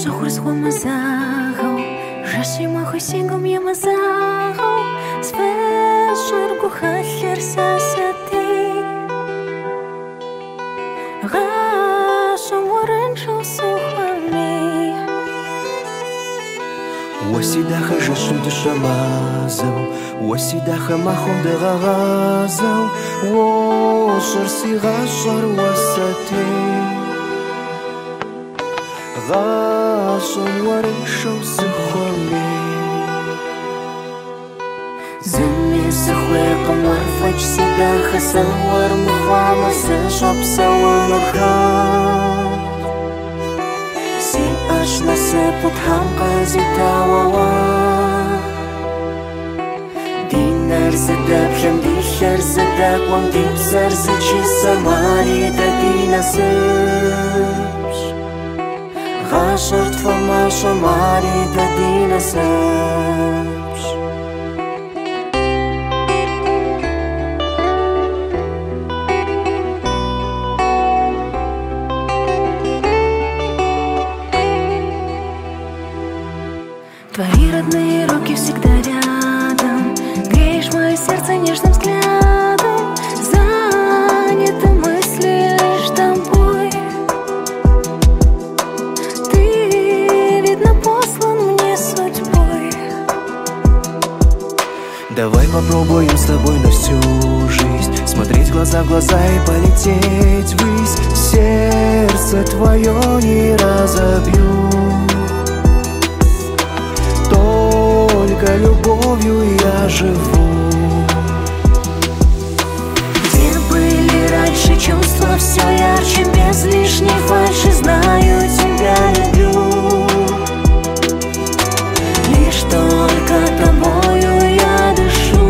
Шахурс хомазахау, жаши махой сингом ямазахау, свежургу халер сасати. Гашам воранчо сухами. Wasидаха жашим дышамазау, wasидаха махом дагазау, вошар сигашар васати. Гашам воранчо сухами. Зуми сухой комар фач сидаха савар мухама сашап саванурхан. Си ашна сепут хамка зитавава. Динар задап жам дишар задак вам дипсар зачи самари да динасыш. Гашар твама шамари да динасыш. Твои родные руки всегда рядом, греешь мое сердце нежным взглядом, заняты мысли лишь тобой. Ты, видно, послан мне судьбой. Давай попробуем с тобой на всю жизнь смотреть глаза в глаза и полететь ввысь. Сердце твое не разобью, только любовью я живу. Где были раньше чувства, все ярче, без лишней фальши. Знаю, тебя люблю. Лишь только тобою я дышу.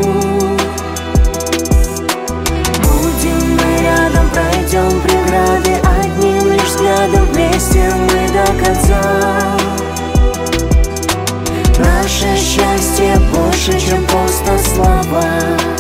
Будем мы рядом, пройдем преграды, одним лишь взглядом вместе мы до конца. Наше счастье больше, чем просто слова.